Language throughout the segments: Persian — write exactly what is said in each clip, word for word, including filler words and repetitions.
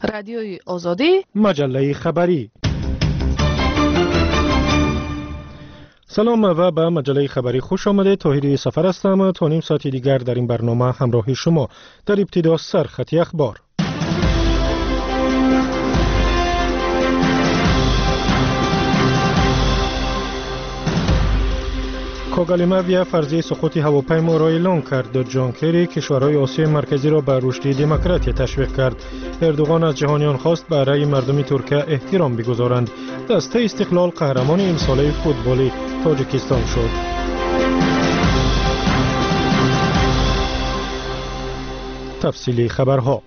رادیوی آزادی، مجله خبری. سلام و به مجله خبری خوش آمده. طاهری سفر هستم. تا نیم ساعت دیگر در این برنامه همراه شما. در ابتدا سرخط اخبار. کوگالیماویا فرضیه سقوط هواپیما را اعلام کرد. جان کری کشورهای آسیای مرکزی را به رشد دموکراسی تشویق کرد. اردوغان از جهانیان خواست به رأی مردم ترکیه احترام بگذارند. دسته استقلال قهرمان امساله فوتبال تاجیکستان شد. تفصیلی خبرها.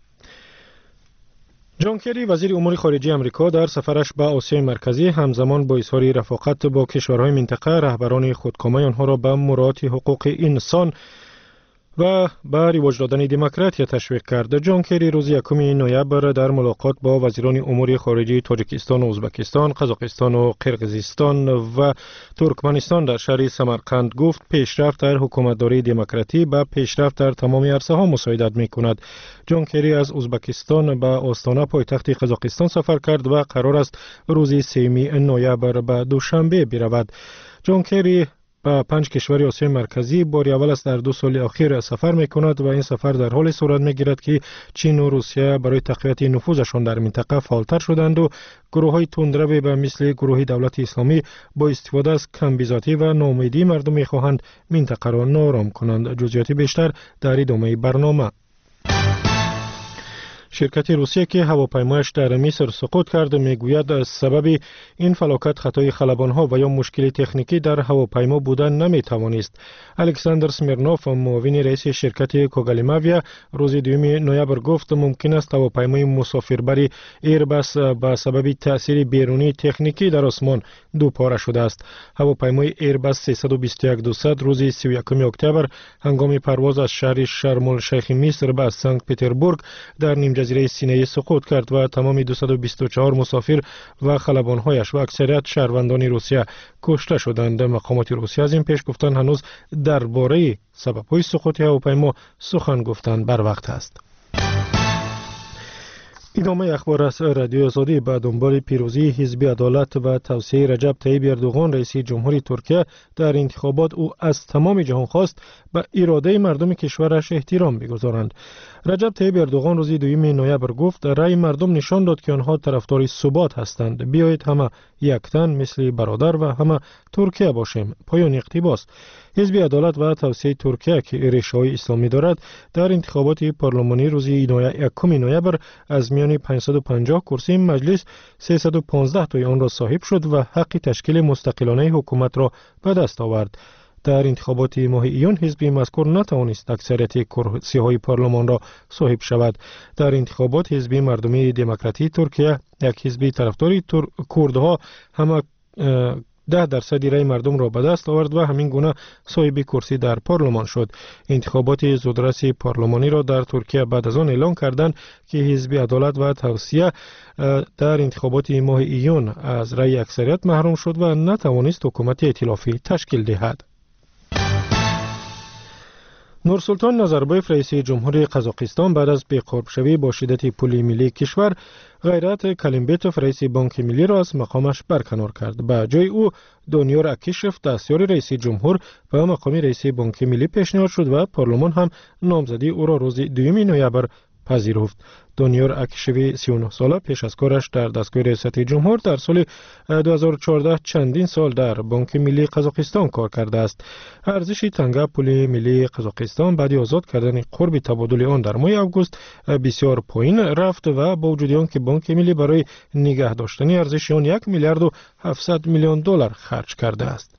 جان کری وزیر امور خارجه آمریکا در سفرش به آسیای مرکزی همزمان با اظهار رفاقت با کشورهای منطقه رهبران خودکامه آنها را به مراعات حقوق انسان و به رواج دادن دموکراسی تشویق کرد. جان کری روز یکم نوامبر در ملاقات با وزیران امور خارجه تاجیکستان و ازبکستان، قزاقستان و قرقیزستان و ترکمنستان در شهر سمرقند گفت پیشرفت در حکومتداری دموکراتی به پیشرفت در تمام عرصه‌ها مساعدت می‌کند. جان کری از ازبکستان به آستانه پایتخت قزاقستان سفر کرد و قرار است روز سوم نوامبر به دوشنبه برود. جان کری با پنج کشور آسیای مرکزی بار اول است در دو سال اخیر سفر می کند و این سفر در حال صورت می گیرد که چین و روسیه برای تقویت نفوذشان در منطقه فعالتر شدند و گروه های تندرو به مثل گروه دولت اسلامی با استفاده از کمبیزاتی و ناامیدی مردم می خواهند منطقه را ناآرام کنند. جزئیات بیشتر در ادامه برنامه. شرکت روسیه که هواپیمایش در مصر سقوط کرد میگوید سبب این فلاکت خطای خلبانها و یا مشکل تکنیکی در هواپیما بودن نمیتوانست. الکساندر سمیرنوف معاون رئیس شرکت کوگالیماویا روز دوم نوامبر گفت ممکن است هواپیمای مسافربری ایرباس به سبب تأثیر بیرونی تکنیکی در آسمان دو پاره شده است. هواپیمای ایرباس سیصد و بیست و یک دویست روز سی و یکم اکتبر هنگام پرواز از شهر شرم الشیخ مصر به سنت پتربورگ در نیم جزیره سینای سقوط کرد و تمام دویست و بیست و چهار مسافر و خلبانهایش و اکثریت شهروندان روسیه کشته شدند. مقامات روسیه از این پیش گفتند هنوز درباره سبب‌های سقوط هواپیما سخن گفتن بر وقت است. ادامه اخبار از رادیو آزادی. به دنبال پیروزی حزب عدالت و توسعه رجب طیب اردوغان رئیس جمهوری ترکیه در انتخابات، او از تمام جهان خواست به اراده مردم کشورش احترام بگذارند. رجب طیب اردوغان روز دوم نوامبر گفت رأی مردم نشان داد که آنها طرفدار ثبات هستند. بیایید همه یکتن مثل برادر و همه ترکیه باشیم. پایان اقتباس. حزب عدالت و توسعه ترکیه که ریشه‌های اسلامی دارد در انتخابات پارلمانی روز یکم نوامبر از میان پانصد و پنجاه کرسی مجلس سیصد و پانزده تای آن را صاحب شد و حق تشکیل مستقلانه حکومت را به دست آورد. در انتخابات ماه ایون حزب مذکور نتوانست اکثریت کرسی‌های پارلمان را صاحب شود. در انتخابات حزب مردمی دموکراتی ترکیه، یک حزب طرفدار کردها، همه ده درصد رای مردم را به دست آورد و همین گونه صاحب کرسی در پارلمان شد. انتخابات زودرس پارلمانی را در ترکیه بعد از آن اعلان کردند که حزب عدالت و توسعه در انتخابات ماه ایون از رای اکثریت محروم شد و نتوانست حکومت ائتلافی تشکیل دهد. نورسلطان نظربایف رئیس جمهوری قزاقستان بعد از بی‌قرب شوی با شدت پول ملی کشور غیرت کلیمبیتوف رئیس بانک ملی را از مقامش برکنار کرد. به جای او دانیار اکیشف دستیار رئیس جمهور به مقام رئیس بانک ملی پیشنهاد شد و پارلمان هم نامزدی او را روز دوم نوامبر پذیرفت. دانیار اکیشوی سی و نه ساله پیش از کارش در دستگاه ریاست جمهور در سال دو هزار و چهارده چندین سال در بانک ملی قزاقستان کار کرده است. ارزش تنگه پول ملی قزاقستان بعد از آزاد کردن قرب تبادل آن در ماه آگوست بسیار پایین رفت و با وجود آن که بانک ملی برای نگه داشتن ارزش آن یک میلیارد و هفتصد میلیون دلار خرج کرده است.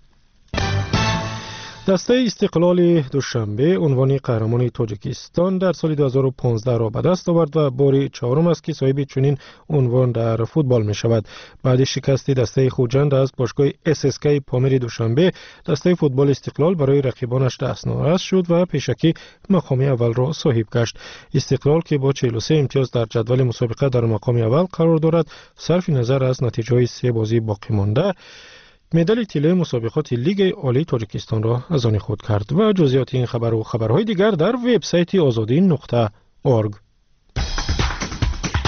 دسته استقلال دوشنبه عنوان قهرمان تاجیکستان در سال دو هزار و پانزده را به دست آورد و بار چهارم است که صاحب چنین عنوان در فوتبال می شود. بعد شکست دسته خوجند از باشگاه اس اس کی پامیر دوشنبه، دسته فوتبال استقلال برای رقیبانش دست ناراست شد و پیشکی مقام اول را صاحب گشت. استقلال که با چهل و سه امتیاز در جدول مسابقه در مقام اول قرار دارد، صرف نظر از نتیجه سه بازی باقی مانده مدال طلای مسابقات لیگ عالی تاجیکستان را از آن خود کرد. و جزئیات این خبر و خبرهای دیگر در وبسایت آزادی نقطه اورگ.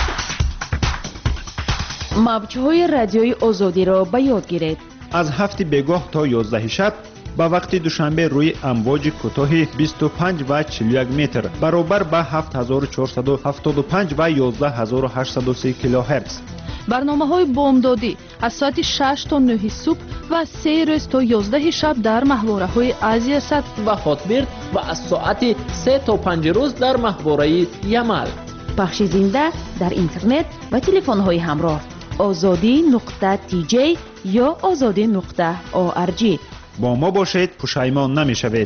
موج‌های رادیوی آزادی را به یاد گیرید. از هفت بگاه تا یازده شب با وقت دوشنبه روی امواج کوتاه بیست و پنج و چهل و یک متر برابر با هفت هزار و چهارصد و هفتاد و پنج و یازده هزار و هشتصد و سی کیلوهرتز. برنامه‌های بامدادی از ساعت شش تا نه صبح و سه روز تا یازده شب در ماهواره‌های آسیا ست و هاتبرد و از ساعت سه تا پنج روز در ماهواره یمل. پخش زنده در اینترنت و تلفن‌های همراه آزادی نقطه تی جی یا آزادی نقطه او آر جی. با ما باشید، پشیمان نمی‌شوید.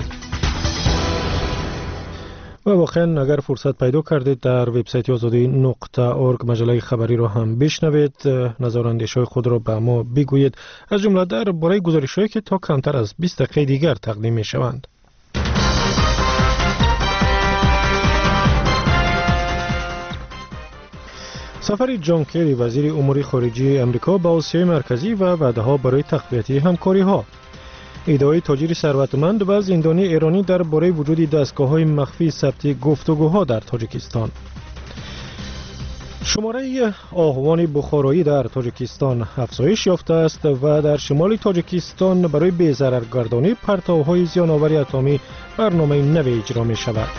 و واقعا اگر فرصت پیدا کردید در وبسایت آزادی نقطه اورگ مجله خبری را هم بشنوید، نظر و اندیشه‌های خود را به ما بگویید، از جمله درباره گزارش‌هایی که تا کمتر از بیست دقیقه دیگر تقدیم می‌شوند. سفر جان کری وزیر امور خارجه آمریکا به آسیای مرکزی و وعده‌ها برای تقویت همکاری‌ها. ادعای تاجر ثروتمند و زندانی ایرانی درباره وجود دستگاه‌های مخفی ثبت گفتگوها در تاجیکستان. شماره آهوان بخارایی در تاجیکستان افزایش یافته است و در شمال تاجیکستان برای بی‌ضررگردانی پرتوهای زیان‌آور اتمی برنامه نوی اجرا می‌شود.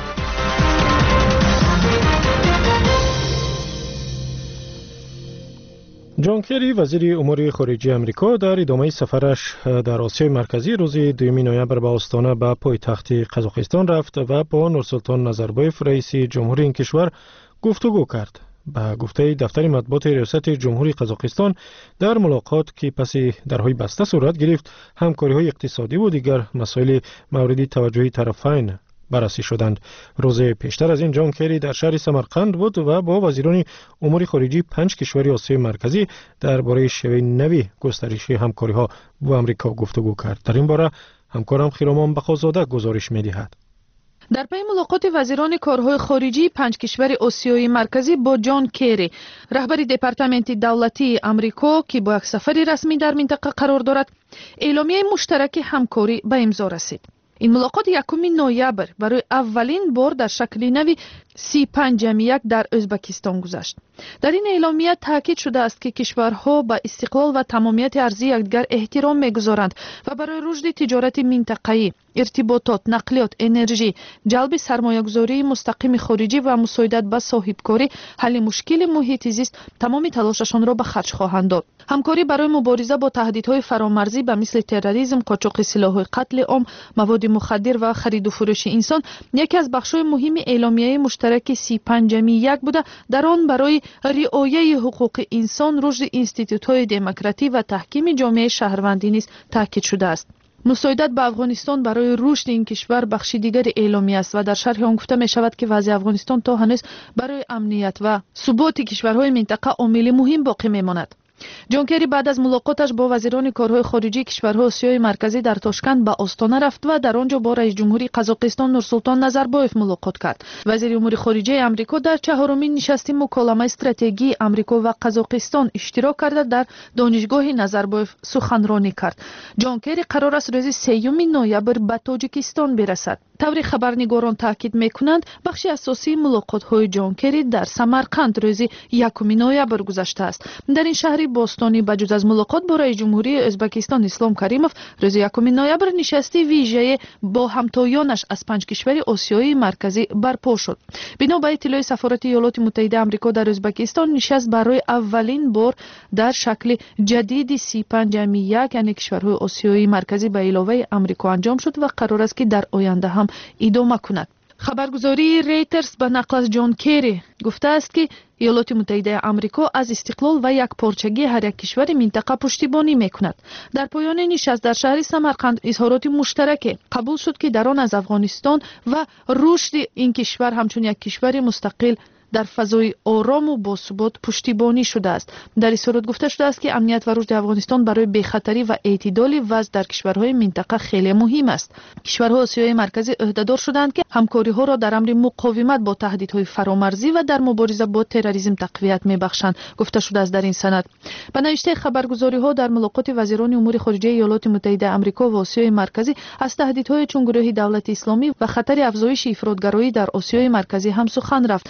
جان کری وزیر امور خارجه آمریکا در ادامه سفرش در آسیای مرکزی روز دوم نوامبر به آستانه به پایتخت قزاقستان رفت و با نورسلطان نظربایف رئیس جمهوری این کشور گفتگو کرد. به گفته دفتر مطبوعات ریاست جمهوری قزاقستان، در ملاقات که پس درهای بسته صورت گرفت، همکاری‌های اقتصادی و دیگر مسائل مورد توجه طرفین بررسی شدند. روز پیشتر از این جان کری در شهر سمرقند بود و با وزیران امور خارجه پنج کشور آسیای مرکزی درباره شیوه نوی گسترش همکاری‌ها با آمریکا گفتگو کرد. در این باره همکارم خیرامان بخازاده گزارش می‌دهد. در پی ملاقات وزیران کارهای خارجی پنج کشور آسیای مرکزی با جان کری، رهبر دپارتمنت دولتی آمریکا که با یک سفر رسمی در منطقه قرار دارد، اعلامیه مشترک همکاری به امضا رسید. این ملاقات یکم نوامبر برای اولین بار در شکل نوی سی پنج یک در ازبکستان گذشت. در این اعلامیه تاکید شده است که کشورها به استقلال و تمامیت ارضی یکدیگر احترام می‌گذارند و برای رشد تجارت منطقه‌ای، ارتباطات، نقلیات، انرژی، جلب سرمایه‌گذاری مستقیم خارجی و مساعدت به صاحبکاری، حل مشکل محیط زیست تمام تلاششان را به خرج خواهند داد. همکاری برای مبارزه با تهدیدهای فرامرزی به مثل تروریسم، قاچاق سلاح قتل عام، مواد مخدر و خرید و فروش انسان یکی از بخش‌های مهم اعلامیه مشترک سی پنج یک بوده. در آن برای رعایت حقوق انسان، رشد اینستیتوت‌های دموکراسی و تحکیم جامعه شهروندی نیز تاکید شده است. مساعدت به افغانستان برای رشد این کشور بخش دیگر اعلامیه است و در شرح آن گفته می شود که وضع افغانستان تا هنوز برای امنیت و ثبات کشورهای منطقه عامل مهم باقی میماند. جان کری بعد از ملاقاتش با وزیران کارهای خارجی کشورهای آسیای مرکزی در تاشکند به آستانه رفت و در آنجا با رئیس جمهوری قزاقستان نورسلطان نظربایف ملاقات کرد. وزیر امور خارجه آمریکا در چهارمین نشست مکالمه استراتژی آمریکا و قزاقستان اشتراک کرده در دانشگاه نظربایف سخنرانی کرد. جان کری قرار است روز سوم نوامبر به تاجیکستان برسد. طور خبرنگاران تاکید میکنند بخش اساسی ملاقات‌های جان کری در سمرقند روز یکم نوامبر گذشته است. در این شهر باستانی بجز از ملاقات با رئیس جمهوری ازبکستان اسلام کریموف، روز یکم نوامبر نشستی ویژه با همتایانش از پنج کشور آسیایی مرکزی برپا شد. بنا به اطلاع سفارت ایالات متحده آمریکا در ازبکستان، نشست برای اولین بار در شکل جدید سی پنج یک یعنی کشورهای آسیایی مرکزی به علاوه آمریکا انجام شد و قرار است که در آینده هم ادامه کند. خبرگزاری ریترز به نقل از جان کری گفته است که ایالات متحده آمریکا از استقلال و یک پارچگی هر یک کشور منطقه پشتیبانی میکند. در پایان نشست در شهر سمرقند اظهارات مشترک قبول شد که در آن از افغانستان و رشد این کشور همچون یک کشور مستقل در فضای آرام و باثبات پشتیبانی شده است. در اظهارات گفته شده است که امنیت و رشد افغانستان برای بی‌خطری و اعتدال وضع در کشورهای منطقه خیلی مهم است. کشورهای آسیای مرکزی عهده‌دار شدند که همکاری‌ها را در امر مقاومت با تهدیدهای فرامرزی و در مبارزه با تروریسم تقویت می‌بخشند. گفته شده است در این سند. به نوشته خبرگزاری‌ها در ملاقات وزیران امور خارجه ایالات متحده آمریکا و آسیای مرکزی از تهدیدهای چون گروه دولت اسلامی و خطر افزایش افراطگرایی در آسیای مرکزی هم سخن رفت. بر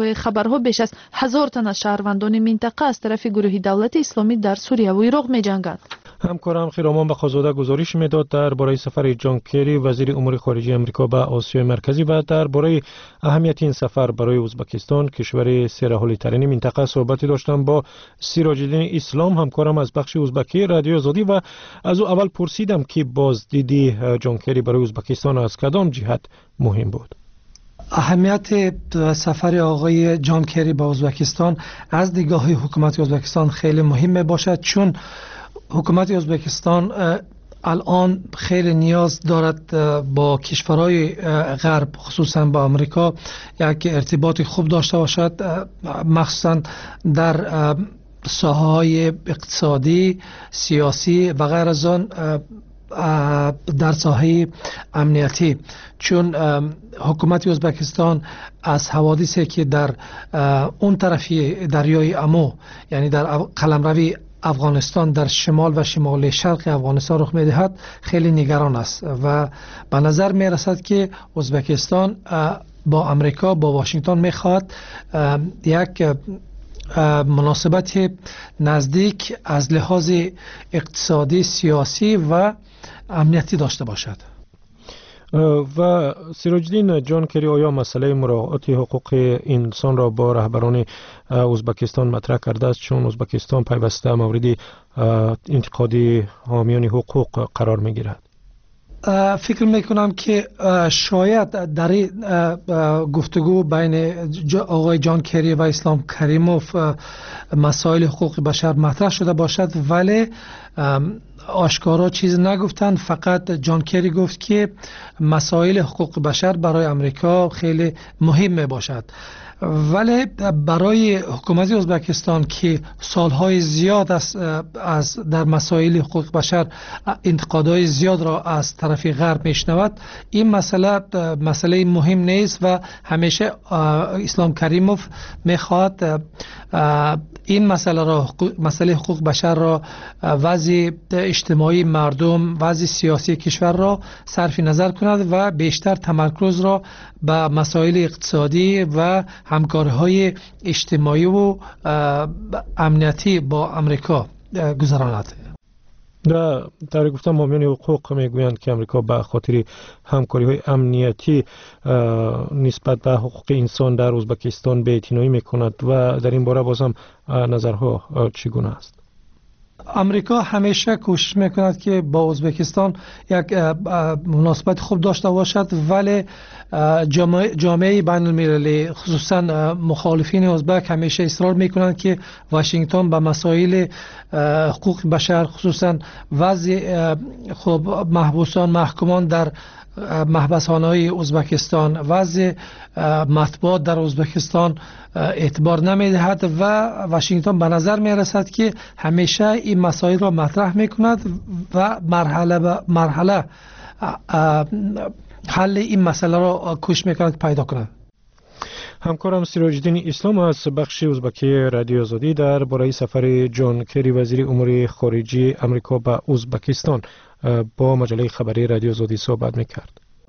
کارهای خبرها بیش از هزار تن از شهروندان منطقه از طرف گروه دولت اسلامی در سوریه و عراق می‌جنگند. همکارم خیرامان بخازاده گزارش میداد درباره سفر جان کری وزیر امور خارجه آمریکا به آسیای مرکزی و درباره اهمیت این سفر برای ازبکستان کشور سرحالی ترین منطقه صحبتی داشتم با سیراج الدین اسلام همکارم از بخش ازبکی رادیو آزادی و از او اول پرسیدم که بازدیدی جان کری برای ازبکستان از کدام جهت مهم بود. اهمیت سفر آقای جان کری به ازبکستان از نگاه حکومت ازبکستان خیلی مهم می باشد، چون حکومت ازبکستان الان خیلی نیاز دارد با کشورهای غرب خصوصا با آمریکا یک ارتباط خوب داشته باشد، مخصوصا در ساحه‌های اقتصادی، سیاسی و غیر از آن در ساحه امنیتی، چون حکومت ازبکستان از حوادثی که در اون طرفی دریای امو یعنی در قلمروی افغانستان در شمال و شمال شرق افغانستان رخ می‌دهد خیلی نگران است و به نظر می‌رسد که ازبکستان با امریکا با واشنگتن می‌خواهد یک مناسبت نزدیک از لحاظ اقتصادی، سیاسی و امنیتی داشته باشد. و سیراج الدین جان کری آیا مسئله مراعات حقوق انسان را با رهبران ازبکستان مطرح کرده است، چون ازبکستان پیوسته مورد انتقاد حامیان حقوق قرار می گیرد؟ فکر میکنم که شاید در این گفتگو بین آقای جان کری و اسلام کریموف مسائل حقوق بشر مطرح شده باشد، ولی آشکارا چیز نگفتند. فقط جان کری گفت که مسائل حقوق بشر برای امریکا خیلی مهم می باشد، ولی برای حکومت ازبکستان که سالهای زیاد از, از در مسائل حقوق بشر انتقادهای زیاد را از طرف غرب میشنود، این مسئله مسئله مهم نیست و همیشه اسلام کریموف میخواد این مسئله را مسئله حقوق بشر را، وضع اجتماعی مردم، وضع سیاسی کشور را صرف نظر کند و بیشتر تمرکز را به مسائل اقتصادی و همکاری‌های اجتماعی و امنیتی با امریکا گذراند. در در گفتم حامیان حقوق میگویند که امریکا به خاطر همکاری‌های امنیتی نسبت به حقوق انسان در ازبکستان بی‌اعتنایی میکند و در این باره باز هم نظرها چگونه است؟ امریکا همیشه کوشش میکند که با ازبکستان یک مناسبت خوب داشته باشد، ولی جامعه, جامعه بین المللی خصوصا مخالفین ازبک همیشه اصرار میکنند که واشنگتن به مسائل حقوق بشر خصوصا وضع خب محبوسان محکومان در محبسخانه‌های ازبکستان، وضع مطبوعات در ازبکستان اعتبار نمیدهد و واشنگتن به نظر میرسد که همیشه این مسائل را مطرح میکند و مرحله به مرحله حل این مسئله را کوشش میکند پیدا کند. همکارم سیراج الدین اسلام از بخش ازبکی رادیو آزادی در باره سفر جان کری وزیر امور خارجه آمریکا به ازبکستان با مجله خبری رادیو آزادی صحبت میکرد.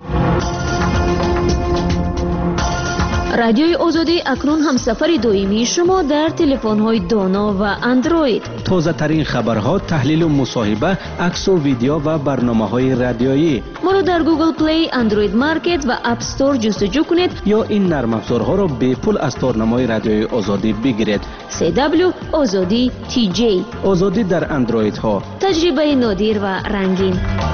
رادیوی آزادی اکنون هم سفر دائمی شما در تلفن‌های دانا و اندروید. تازه ترین خبرها، تحلیل و مصاحبه، عکس و ویدیو و برنامه‌های رادیویی. ما را در گوگل پلی، اندروید مارکت و اپ استور جستجو کنید یا این نرم افزارها را به پول از تارنمای رادیوی آزادی بگیرید. سی دبلیو آزادی تی جی. آزادی در اندروید ها. تجربه نادر و رنگین.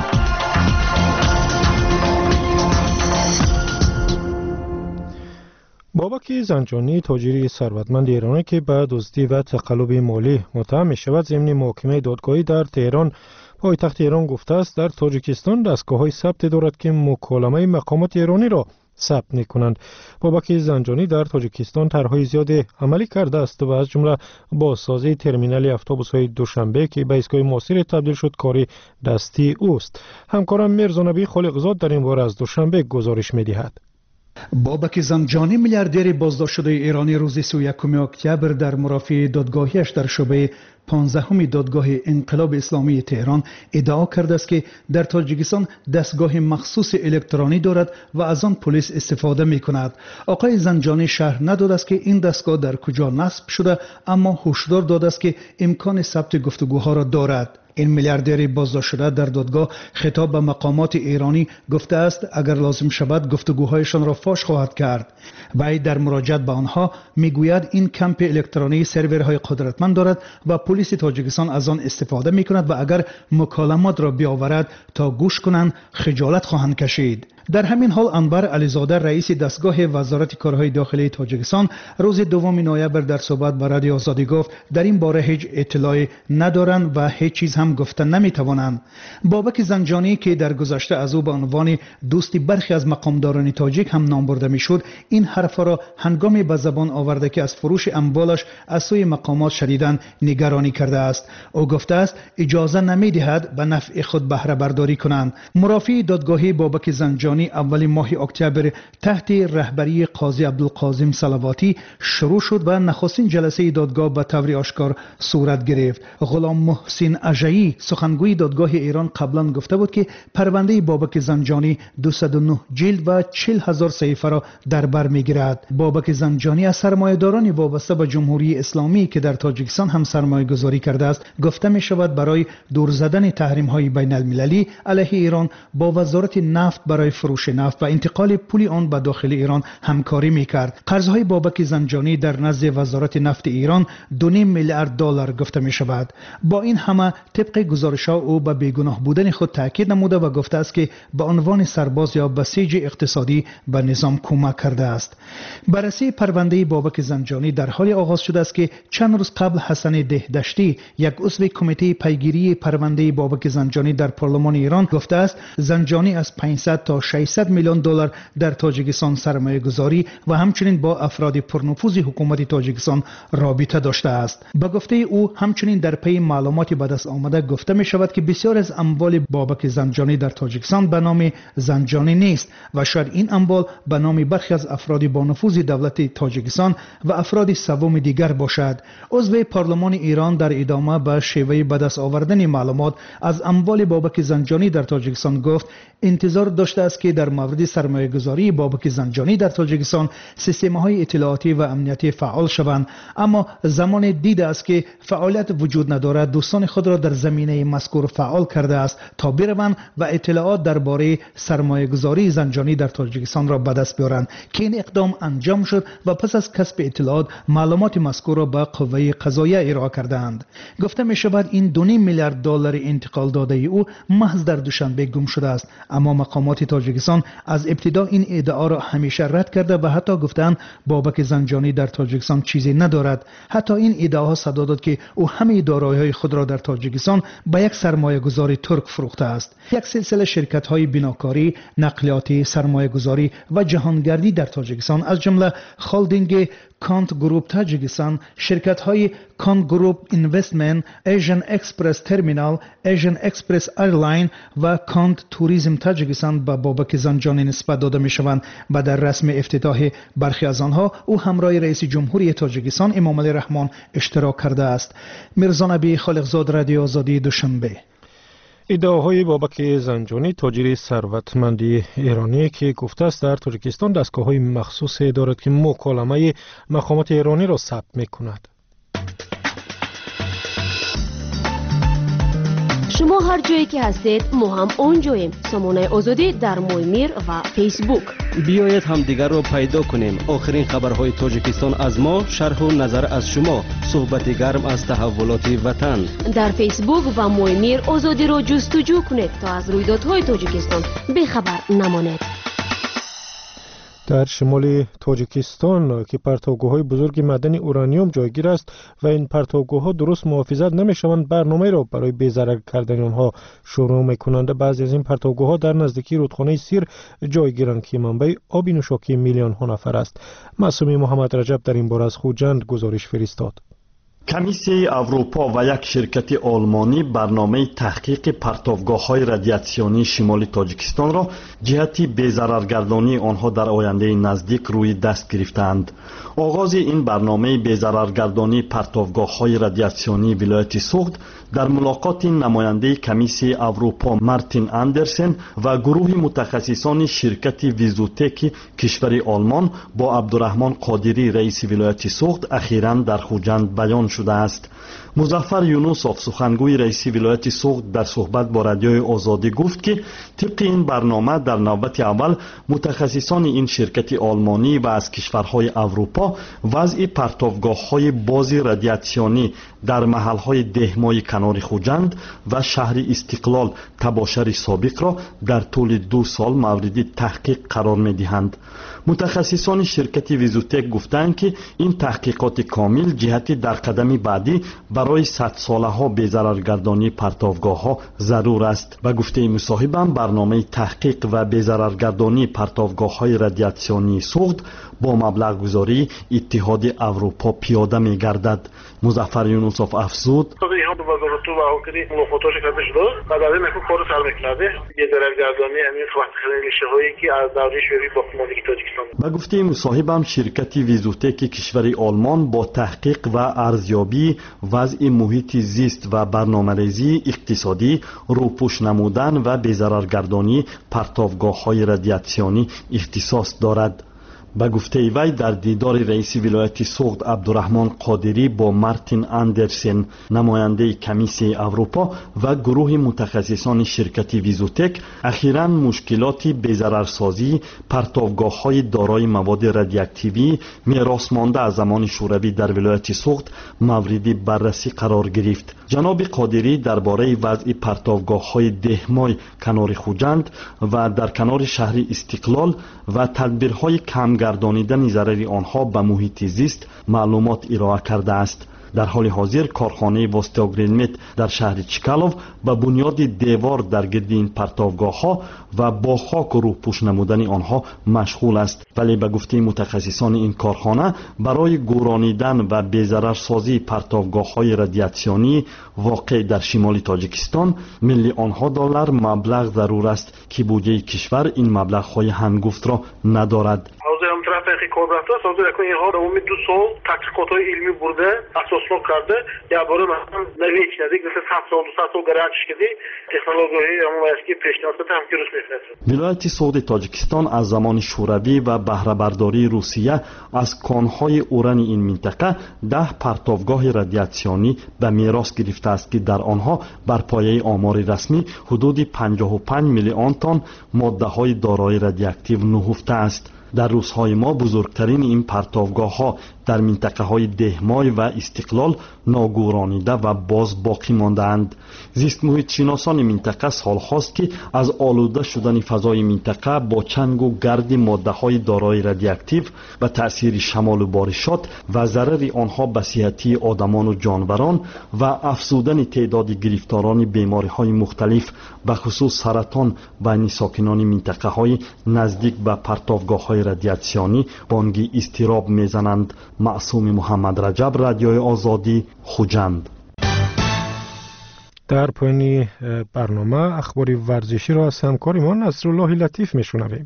بابک زنجانی تاجری ثروتمند ایرانی که به دزدی و تقلب مالی متهم می شود ضمن محکمه دادگاهی در تهران پایتخت ایران گفته است در تاجیکستان دستگاه‌های ثبت دارد که مکالمه مقامات ایرانی را ثبت می کنند. بابک زنجانی در تاجیکستان طرحهای زیاد عملی کرده است و از جمله بازسازی ترمینال اتوبوس‌های دوشنبه که به ایستگاه موثر تبدیل شد کاری دستی اوست. همکارم میرزا نبی خالقزاد در این باره از دوشنبه گزارش می دهد. بابک زنجانی میلیاردر بازداشت شده ایرانی روز سی و یکم اکتبر در مرافع دادگاهیش در شعبه پانزدهم دادگاه انقلاب اسلامی تهران ادعا کرده است که در تاجیکستان دستگاه مخصوص الکترونی دارد و از آن پلیس استفاده می کند. آقای زنجانی شرح نداده است که این دستگاه در کجا نصب شده، اما هشدار داده است که امکان ثبت گفتگوها را دارد. این میلیاردر بازداشت شده در دادگاه خطاب به مقامات ایرانی گفته است اگر لازم شود گفتگوهایشان را فاش خواهد کرد. وی در مراجعت به آنها میگوید این کمپ الکترونی سرورهای قدرتمند دارد و پلیس تاجیکستان از آن استفاده میکند و اگر مکالمات را بیاورد تا گوش کنند خجالت خواهند کشید. در همین حال انور علیزاده رئیس دستگاه وزارت کارهای داخلی تاجیکستان روز دوم نوامبر در صحبت با رادیو آزادی گفت در این باره هیچ اطلاعی ندارند و هیچ چیز هم گفته نمیتوانند. بابک زنجانی که در گذشته از او به عنوان دوستی برخی از مقامداران تاجیک هم نام برده میشد، این حرف را هنگامی به زبان آورده که از فروش اموالش از سوی مقامات شدیداً نگرانی کرده است. او گفته است اجازه نمیدهد به نفع خود بهره برداری کنند. مرافع دادگاهی بابک زنجانی اول ماه اکتبر تحت رهبری قاضی عبدالقاسم صلواتی شروع شد و نخستین جلسه دادگاه به طور آشکار صورت گرفت. غلام محسن اژه‌ای سخنگوی دادگاه ایران قبلا گفته بود که پرونده بابک زنجانی دویست و نه جلد و چهل هزار صفحه را در بر میگیرد. بابک زنجانی از سرمایه‌داران وابسته به جمهوری اسلامی که در تاجیکستان هم سرمایه گذاری کرده است گفته می شود برای دور زدن تحریم های بین المللی علیه ایران با وزارت نفت برای فروش نفت و انتقال پول آن به داخل ایران همکاری میکرد. قرضهای بابک زنجانی در نزد وزارت نفت ایران دو و نیم میلیارد دلار گفته می شود. با این همه طبق گزارش‌ها او به بیگناه بودن خود تاکید نموده و گفته است که به عنوان سرباز یا بسیج اقتصادی به نظام کمک کرده است. بررسی پرونده بابک زنجانی در حال آغاز شده است که چند روز قبل حسن دهدشتی یک عضو کمیته پیگیری پرونده بابک زنجانی در پارلمان ایران گفته است زنجانی از پانصد تا ششصد میلیون دلار در تاجیکستان سرمایه گذاری و همچنین با افراد پرنفوذ حکومت تاجیکستان رابطه داشته است. به گفته او همچنین در پی معلوماتی به دست آمده گفته می شود که بسیار از اموال بابک زنجانی در تاجیکستان به نام زنجانی نیست و شاید این اموال به نام برخی از افراد با نفوذ دولت تاجیکستان و افراد سوم دیگر باشد. عضو پارلمان ایران در ادامه به شیوه به دست آوردن معلومات از اموال بابک زنجانی در تاجیکستان گفت انتظار داشته است که در مورد سرمایه گذاری بابک زنجانی در تاجیکستان سیستم های اطلاعاتی و امنیتی فعال شوند، اما زمان دیده است که فعالیت وجود ندارد دوستان خود را در زمینه مذکور فعال کرده است تا بروند و اطلاعات درباره سرمایه گذاری زنجانی در تاجیکستان را به دست بیارند که این اقدام انجام شد و پس از کسب اطلاعات معلومات مذکور را به قوه قضاییه ارائه کردند. گفته می شود این دو و نیم میلیارد دلار انتقال داده او محض در دوشنبه گم شده است، اما مقامات تاجیکستان از ابتدا این ادعا را همیشه رد کرده و حتی گفتند بابک زنجانی در تاجیکستان چیزی ندارد. حتی این ادعاها صدا داد که او همه دارایی‌های خود را در تاجیکستان به یک سرمایه‌گذار ترک فروخته است. یک سلسله شرکت‌های بناکاری، نقلیاتی، سرمایه‌گذاری و جهانگردی در تاجیکستان از جمله خالدینگ کانت گروپ تاجیکستان، شرکت‌های کانت گروپ اینوستمنت، ایژن اکسپرس ترمینال، ایژن اکسپرس ایرلاین و کانت توریسم تاجیکستان به بابک زنجانی نسبت داده می‌شوند و در رسم افتتاح برخی از آنها او همراه رئیس جمهوری تاجیکستان امام علی رحمان اشتراک کرده است. میرزا نبی خالقزاد، رادیو آزادی، دوشنبه. ادعاهای بابک زنجانی تاجر ثروتمندی ایرانی که گفته است در تاجیکستان دستگاه‌های مخصوصی دارد که مکالمه مقامات ایرانی را ثبت می‌کند. شما هر جایی که هستید ما هم اونجاییم. سامانه آزادی در مویمیر و فیسبوک. بیایید هم دیگر را پیدا کنیم. آخرین خبرهای تاجیکستان از ما، شرح و نظر از شما، صحبت گرم از تحولات وطن. در فیسبوک و مویمیر آزادی را جستجو کنید تا از رویدادهای تاجیکستان بیخبر نمانید. در شمال تاجیکستان که پرتابگاه‌های بزرگ معدن اورانیوم جایگیر است و این پرتابگاه‌ها درست محافظت نمی‌شوند، برنامه را برای بی‌ضرر کردن آنها شروع می‌کنند. بعضی از این پرتابگاه‌ها در نزدیکی رودخانه سیر جایگیرند که منبع آب نوشاکی میلیون‌ها نفر است. معصومی محمد رجب در این باره از خوجند گزارش فرستاد. کمیسیه اروپا و یک شرکت آلمانی برنامه تحقیق پرتابگاه‌های رادیاسیونی شمال تاجیکستان را جهت بی‌ضررگردانی آنها در آینده نزدیک روی دست گرفتند. آغاز این برنامه بی‌ضررگردانی پرتابگاه‌های رادیاسیونی ولایت سوخت در ملاقات نماینده کمیسیه اروپا مارتین اندرسن و گروه متخصصان شرکت ویزوتک کشور آلمان با عبدالرحمن قادری رئیس ولایت سوخت اخیراً در خوجند بیان شده است. مظفر یونوسوف سخنگوی رئیس ولایت سوخت در صحبت با رادیوی آزادی گفت که طبق این برنامه در نوبت اول متخصصان این شرکت آلمانی و از کشورهای اروپا وضع پرتابگاه‌های باز رادیاسیونی در محل‌های دهمای کنار خوجند و شهر استقلال تباشر سابق را در طول دو سال مورد تحقیق قرار می‌دهند. متخصصان شرکت ویزوتک گفتند که این تحقیقات کامل جهت در قدم بعدی برای صد ساله ها بی‌ضررگردانی پرتابگاه‌ها ضرور است. و گفته مصاحبم برنامه تحقیق و بی‌ضررگردانی پرتابگاه‌های رادیاسیونی سوخت با مبلغ گذاری اتحاد اروپا پیاده می‌گردد. مظفر یونوسوف افزود و گفته مصاحبم شرکت ویزوتک کشور آلمان با تحقیق و ارزیابی وضع محیط زیست و برنامه‌ریزی اقتصادی روپوش نمودن و بی‌ضررگردانی پرتابگاه‌های رادیاسیونی اختصاص دارد. با گفته وی در دیدار رئیس ولایت سوخت عبدالرحمن قادری با مارتین اندرسن نماینده کمیسیه اروپا و گروه متخصصان شرکت ویزوتک اخیراً مشکلات بی‌ضررسازی پرتابگاه‌های دارای مواد رادیواکتیوی میراث مانده از زمان شوروی در ولایت سوخت مورد بررسی قرار گرفت. جناب قادری درباره وضع پرتابگاه‌های دهمای کنار خوجند و در کنار شهر استقلال و تدبیرهای کم گردانیدن ضرر آنها به محیط زیست معلومات ارائه کرده است. در حال حاضر کارخانه واستاگرینمت در شهر چکالوف به بنیاد دیوار در گرد این پرتابگاه‌ها و با خاک و روپوش نمودن آنها مشغول است. ولی به گفته متخصصان این کارخانه برای گورانیدن و بی‌ضررسازی پرتابگاه‌های رادیاسیونی واقع در شمال تاجیکستان میلیون ها دلار مبلغ ضرور است که بودجه کشور این مبلغ‌های هنگفت را ندارد. کار رفته است. حاضر اکنون اینها دومی دو سال تحقیقات‌های علمی برده اساسلو کرده یا برای مثلا نویک ندیک مثل صد سال دو صد سال گرانش کردی تکنولوژی اما واسه پیشنهاد هم که روش میفرسته. ولایت سوخت تاجیکستان از زمان شوروی و بهره برداری روسیه از کانهای اوران این منطقه ده پرتابگاه رادیاسیونی به میراث گرفته است که در آنها بر پایه آمار رسمی حدود پنجاه و پنج میلیون تن ماده‌های دارای رادیواکتیو نهفته است. در روزهای ما بزرگترین این پرتابگاه ها در منطقه های دهمای و استقلال ناگورانیده و باز باقی مانده‌اند. زیست محیط شناسان منطقه سال هاست که از آلوده شدن فضای منطقه با چنگ و گرد ماده های دارای رادیواکتیو و تأثیر شمال و بارشات و ضرر آنها به صحت آدمان و جانوران و افزودن تعداد گرفتاران بیماری های مختلف به خصوص سرطان بین ساکنان منطقه های نزدیک به پرتابگاه های رادیاسیونی بانگی اضطراب میزنند. معصوم محمد رجب، رادیوی آزادی، خوجند. در پایان برنامه اخبار ورزشی را از همکارمان نصرالله لطیف میشنویم.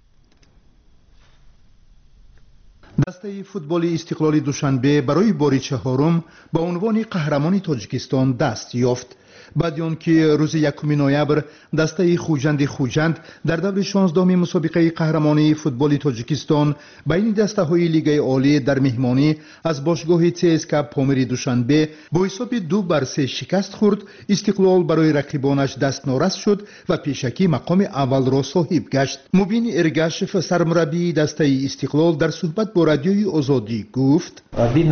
دسته فوتبال استقلال دوشنبه برای بار چهارم با عنوان قهرمان تاجیکستان دست یافت. بعد آن که روز یکم نوامبر دسته خوجند خوجند در دور شانزدهم مسابقه قهرمانی فوتبال تاجیکستان بین دسته های لیگ عالی در مهمانی از باشگاه تی اس کے پامیر دوشنبه با حساب دو بر سه شکست خورد. استقلال برای رقیبانش دست نارس شد و پیشکی مقام اول را صاحب گشت. مبین ارگاشف سرمربی دسته استقلال در صحبت با رادیوی آزادی گفت: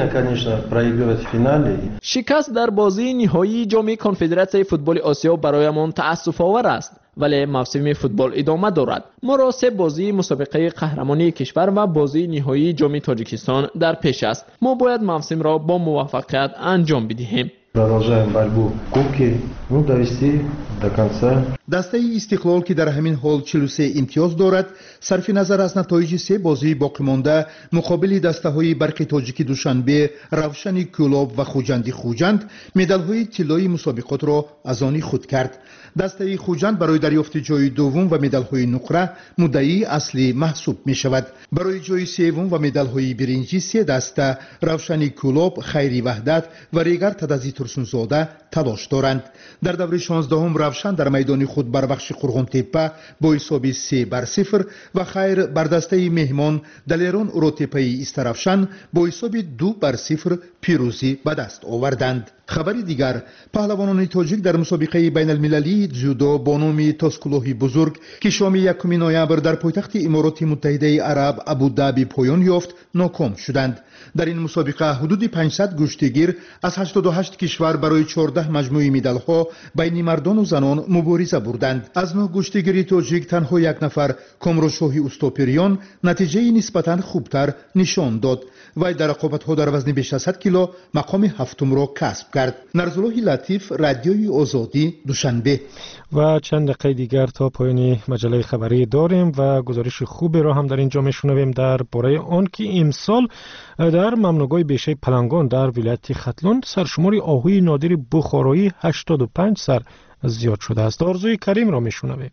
شکست در بازی نهایی جام کنفدراسیون فوتبال آسیا برایمان تأسف آور است، ولی موسم فوتبال ادامه دارد. ما را سه بازی مسابقه قهرمانی کشور و بازی نهایی جام تاجیکستان در پیش است. ما باید موسم را با موفقیت انجام بدهیم. Продолжаем борьбу в Кубке Ну, довести до конца. дастаи истиқлол ки дар ҳамин ҳол чилу се имтиёз дорад, сарфи назар аз натоиҷи се бозии боқимонда муқобили дастаҳои барқи тоҷики душанбе, равшани кӯлоб ва хуҷанди хуҷанд медалҳои тиллои мусобиқотро аз они худ кард. дастаи хуҷанд барои дарёфти ҷои дуввум ва медалҳои нуқра муддаии аслӣ маҳсуб мешавад. барои ҷои севум ва медалҳои биринҷӣ се даста равшани кӯлоб, хайри ваҳдат ва регар тадази турсунзода талош доранд. дар даври шонздаҳум равшан дар майдони худ барбахши қурғонтеппа бо ҳисоби се бар сифр ва хайр бар дастаи меҳмон далерон уротеппаи истаравшан бо ҳисоби ду бар сифр пирӯзӣ ба даст оварданд. хабари дигар, паҳлавонони тоҷик дар мусобиқаи байналмилалии дзюдо бо номи тоскулоҳи бузург ки шоми якуми ноябр дар пойтахти имороти муттаҳидаи араб абу даби поён ёфт, ноком шуданд. дар ин мусобиқа ҳудуди панҷсад гӯштигир аз ҳаштоду ҳашт кишвар барои чордаҳ маҷмӯи медалҳо байни мардону занон мубориза бурданд. аз нӯҳ гӯштигири тоҷик танҳо як нафар, комрушоҳи устопириён, натиҷаи нисбатан хубтар нишон дод. вай дар рақобатҳо дар вазни беш аз сад кило мақоми ҳафтумро касб кард. нарзуллоҳи латиф, радиои озодӣ, душанбе. و چند دقیقه دیگر تا پایان مجله خبری داریم و گزارش خوبی را هم در اینجا میشنویم درباره آن که امسال در ممنوعگاه بیشه پلنگان در ولایت ختلان سرشمار آهوی نادر بخارایی هشتاد و پنج سر زیاد شده است. آرزوی کریم را میشنویم.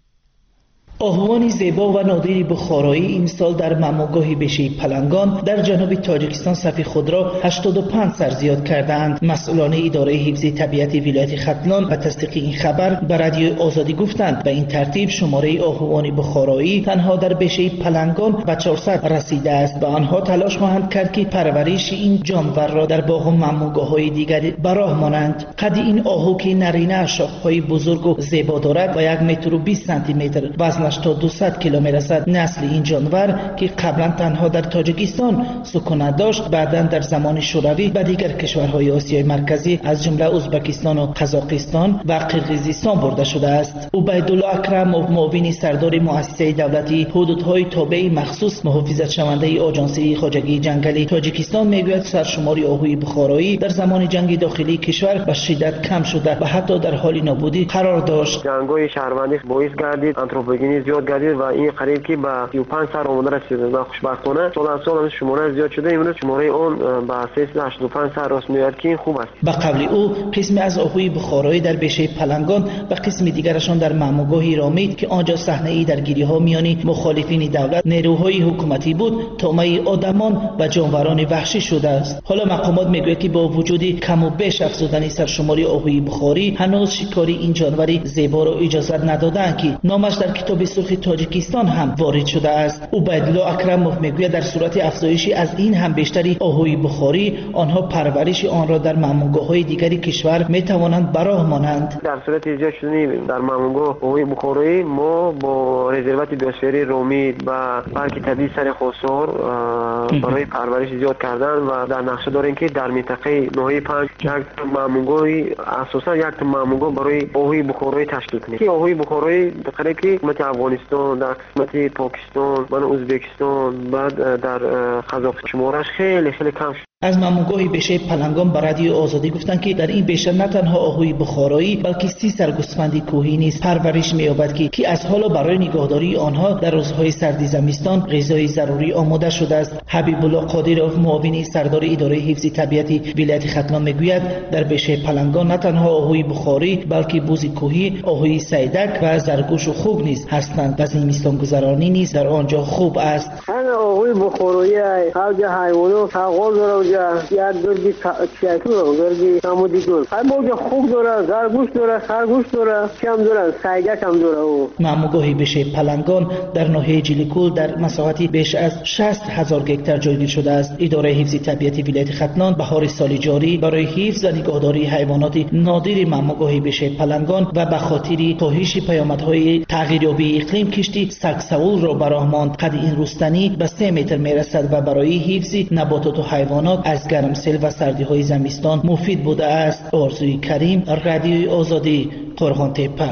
آهوان زیبا و نادر بخارایی امسال در ممنوعگاه بیشه پلنگان در جنوب تاجیکستان صف خود را هشتاد و پنج سر زیاد کردند. مسئولان اداره حفظ طبیعت ولایت ختلان و تصدیق این خبر به رادیو آزادی گفتند به این ترتیب شماره آهوان بخارایی تنها در بیشه پلنگان به چهارصد رسیده است و آنها تلاش خواهند کرد که پرورش این جانور را در باغ و ممنوعگاه‌های دیگر به راه مانند. قد این آهو که نرینه شاخه‌های بزرگ و زیبا دارد و یک متر و بیست سانتی متر وزن تا دویست کیلو میرسد. نسل این جانور که قبلا تنها در تاجیکستان سکونت داشت بعدا در زمان شوروی به دیگر کشورهای آسیای مرکزی از جمله ازبکستان و قزاقستان و قرقیزستان برده شده است. عبیدالله اکرم معاون سردار مؤسسه دولتی حدودهای تابع مخصوص محافظت شونده آژانسی خواجگی جنگلی تاجیکستان میگوید سرشماری آهوی بخارایی در زمان جنگ داخلی کشور به شدت کم شده و حتی در حال نابودی قرار داشت. جنگ‌های شهروندی باعث گردید آنتروپوژنی زیاد گردید و این قریب که به سی و پنج سر آمده رسید و خوشبختانه سال از سال شماره زیاد شده. امروز شماره اون به سیصد و هشتاد و پنج سر راست میاد که این خوب است. به قول او قسم از آهوی بخارایی در بیشه پلنگان و قسم دیگرشان در ممنوعگاه رامید که آنجا صحنه درگیری‌ها میان مخالفین دولت نیروهای حکومتی بود طامع آدمان و جانوران وحشی شده است. حالا مقامات میگوید که با وجود کم و بیش افزودن سرشماری آهوی بخاری هنوز شکاری این جانوری زیبا را اجازه ندادند که نامش در کتاب سرخ تاجیکستان هم وارد شده است. عبیدالله اکرموف میگوید در صورت افزایشی از این هم بیشتری آهوی بخاری آنها پرورش آن را در ممنوعگاه‌های دیگری کشور میتوانند براه مانند. در صورت ایجاد شدن در ممنوعگاه آهوی بخاری ما با رزروات بیوسفری رومید و پارک طبیعی سر خسرو برای پرورش زیاد کردن و در نقشه داریم که در منطقه ناحیه پنج یک ممنوعگاهی اساسا یک ممنوعگاه برای آهوی بخاری تشکیل کنیم. که آهوی بخاری در که قسمت افغانستان در قسمت پاکستان و ازبکستان بعد در قزاقستان شمارش خیلی خیلی کم شد. از ممنوعگاه بیشه پلنگان به رادیو آزادی گفتند که در این بیشه نه تنها آهوی بخارایی بلکه سی سر گوسفند کوهی نیز پرورش می‌یابد که که از حالا برای نگهداری آنها در روزهای سردی زمستان غذای ضروری آماده شده است. حبیب الله قادرov معاون سردار اداره حفظ طبیعت ولایت ختلان میگوید در بیشه پلنگان نه تنها آهوی بخاری بلکه بوز کوهی، آهوی سیدک و زرگوش و خوک نیز هستند و زمستان گذرانی نیز در آنجا خوب است. آهوی بخاری خارج حیوانات تقال یک گرگی چیکو گرگی سمودی گل همون خوب داره زرگوش داره خرگوش داره کم داره سایگه کم داره. او ممنوعگاه بیشه پلنگان در ناحیه جلیکول در مساحتی بیش از شصت هزار هکتار جایگیر شده است. اداره حفظ طبیعت ولایت ختلان بهار سال جاری برای حفظ و نگهداری حیوانات نادر ممنوعگاه بیشه پلنگان و به خاطر کاهش پیامدهای تغییریابی اقلیم کشتی سگسول را براه ماند. قد این رستنی به سه متر میرسد و برای حفظ نباتات و حیوانات از گرمسیل و سردی‌های زمستان مفید بوده است. آرزوی کریم، رادیوی آزادی، قرغانتپه.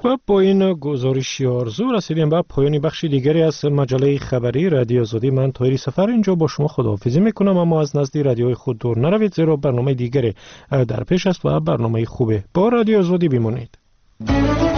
و با این گزارشی آرزو رسیدیم به پایان بخش دیگری از مجله خبری رادیو آزادی. من طاهری سفر اینجا با شما خداحافظی میکنم، اما از نزد رادیوی خود دور نروید، زیرا برنامه دیگری در پیش است و برنامه خوبه. با رادیو آزادی بمانید.